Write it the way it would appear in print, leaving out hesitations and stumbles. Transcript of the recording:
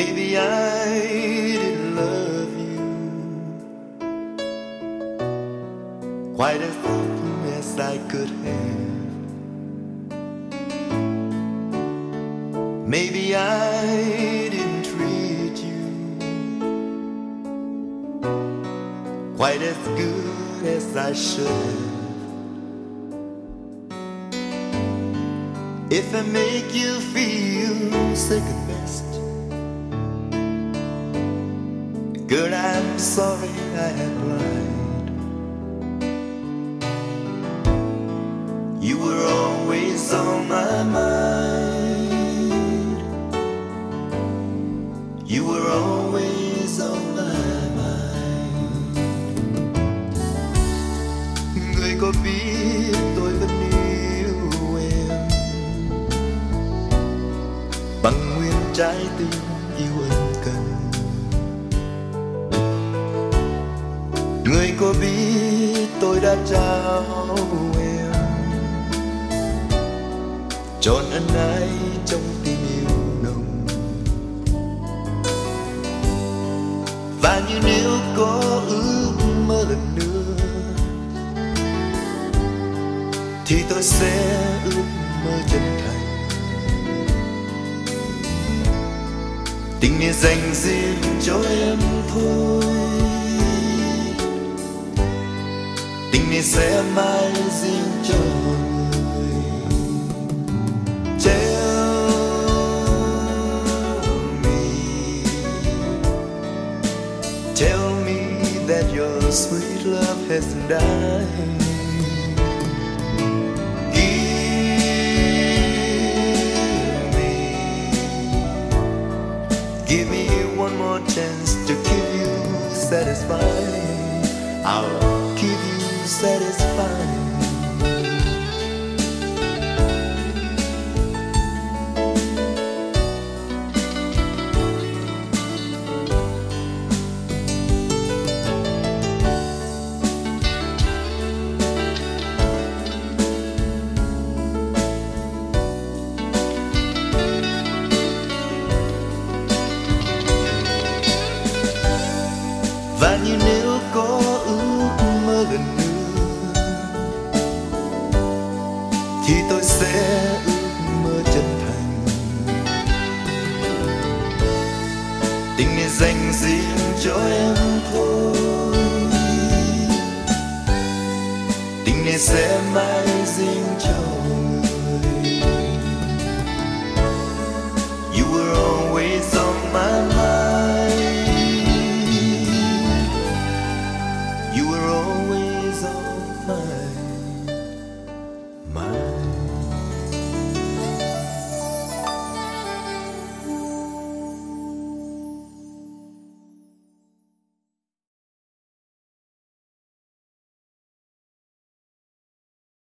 Maybe I didn't love you quite as often as I could have. Maybe I didn't treat you quite as good as I should have. If I make you feel second best, girl, I'm sorry I had lied. You were always on my mind. You were always on my mind. Người có biết tôi vẫn yêu em bằng nguyên trái tim yêu ân cần. Người có biết tôi đã trao em trọn ân ái trong tim yêu nồng. Và như nếu có ước mơ lần nữa thì tôi sẽ ước mơ chân thành. Tình yêu dành riêng cho em thôi, tình yêu sẽ mãi riêng cho người. Tell me that your sweet love hasn't died. Give me one more chance to keep you satisfied. I'll keep you satisfied. Và như nếu có ước mơ lần nữa thì tôi sẽ ước mơ chân thành. Tình yêu dành riêng cho em thôi, tình yêu sẽ mãi riêng cho